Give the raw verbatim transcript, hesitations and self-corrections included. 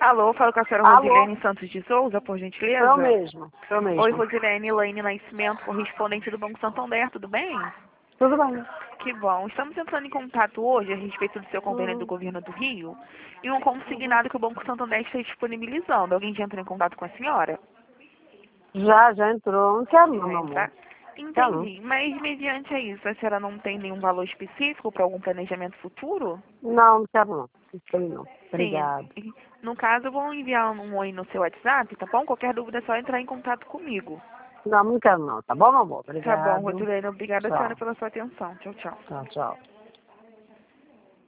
Alô, falo com a senhora Alô? Rosilene Santos de Souza, por gentileza? Eu mesmo, eu mesmo. Oi, Rosilene, Laine Nascimento, correspondente do Banco Santander, tudo bem? Tudo bem. Que bom. Estamos entrando em contato hoje a respeito do seu convênio do Uhum. governo do Rio e um consignado que o Banco Santander está disponibilizando. Alguém já entrou em contato com a senhora? Já, já entrou. Não quero não, Já meu entrar? amor. Quero não. Entendi. Mas mediante a isso, a senhora não tem nenhum valor específico para algum planejamento futuro? Não, não quero não. Não tem não. Sim. Obrigado. No caso, eu vou enviar um oi no seu WhatsApp, tá bom? Qualquer dúvida é só entrar em contato comigo. Não, não quero não. Tá bom, meu amor? Tá bom, Obrigado. Rosilene. Obrigada, senhora, Tchau. pela sua atenção. Tchau, tchau. Tchau, tchau.